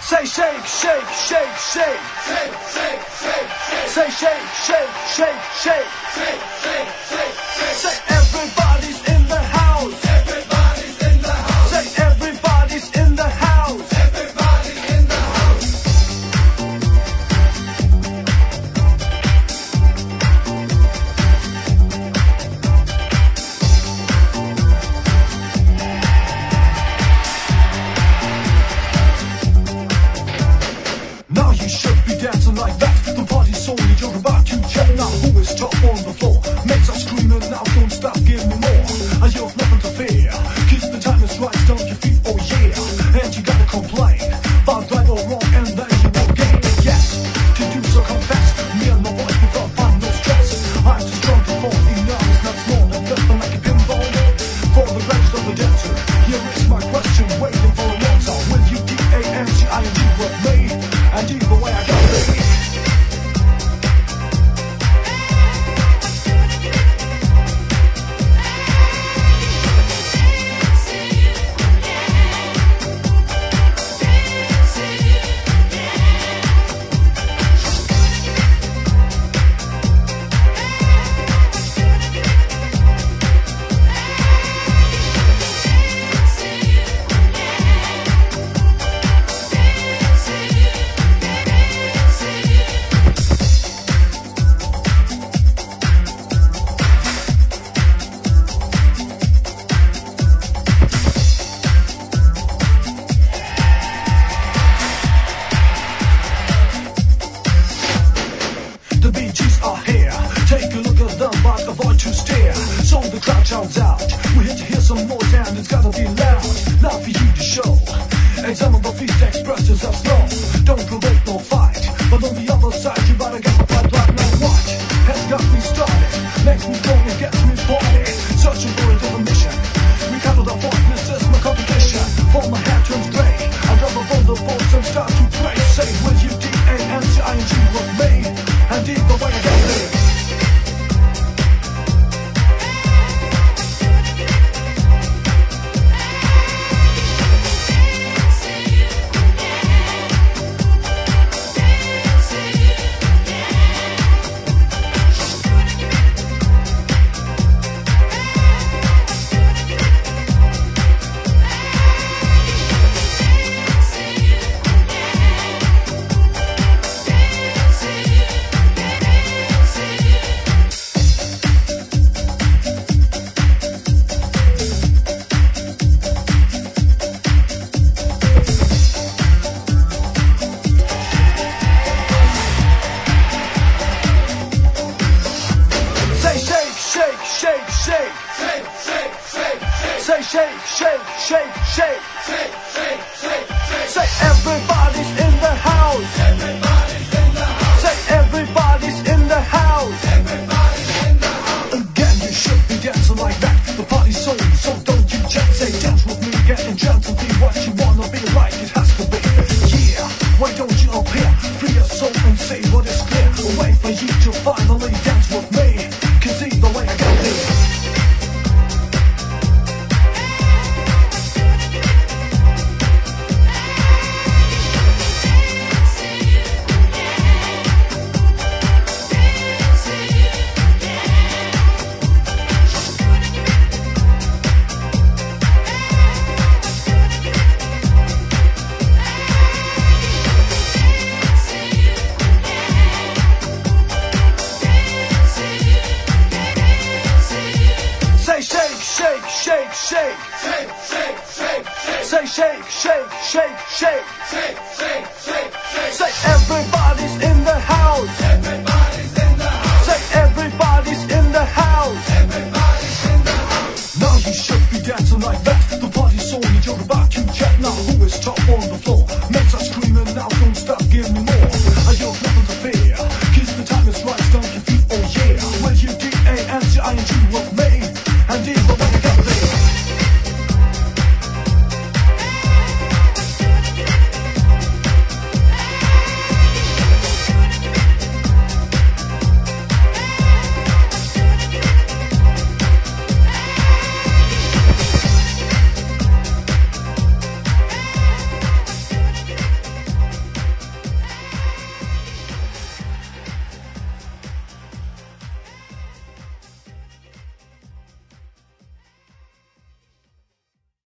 Say shake, shake, shake, shake. Shake, shake, shake, shake. Say shake, shake, shake, shake. Shake, shake, shake, shake. Say everybody's in the house. Everybody's in the house. Say everybody's in the house. Everybody in the house. Now you should be dancing like that. The party's only you're about to check. Now who is top on the floor? Makes us screaming now, don't stop, give me more. And you have nothing to fear. Kiss the time is right, stomp your feet, oh yeah. And you gotta complain about right or wrong, and then you will gain. Yes, to do so come fast. Me and my boys without fun, no stress. I'm too strong to fall, enough is not small. I'm flipping like a pinball for the rest of the dancer. Here is my question, waiting for an answer. Will you D-A-N-C-I-N-G with me? And either way I got me. The Bee Gees are here. Take a look at them, but avoid to stare. So the crowd shouts out. We hit to hear some noise and it's gotta be loud. Not for you to show. Examine the feet, express yourself slow. Don't provoke no fight. But on the other side, you better get the fight right now. What has got me started? Makes me strong and gets me party. Searching for a different mission. We covered our force, this is my competition. For my hair turns grey. I drop up on the boards and start to pray. Say, will you D-A-N-C-I-N-G with me? And either way I got me. Shake, shake, Shake, shake, shake, shake. say shake, shake, shake, shake. Shake, shake, shake, shake. Say everybody's in the house. Everybody's in the house. Say everybody's in the house. Everybody's in the house. Again, you should be dancing like that. The party's on, so don't you just say dance with me, getting gentle, be what you wanna be, like it has to be. Yeah, why don't you appear? Free your soul and say what is clear. Wait for you to finally dance with me. 'Cause either way I got this. Shake, shake, shake. Shake, shake, shake, shake. Say shake, shake, shake, shake. Shake, shake, shake, shake. Say everybody's in the house. Everybody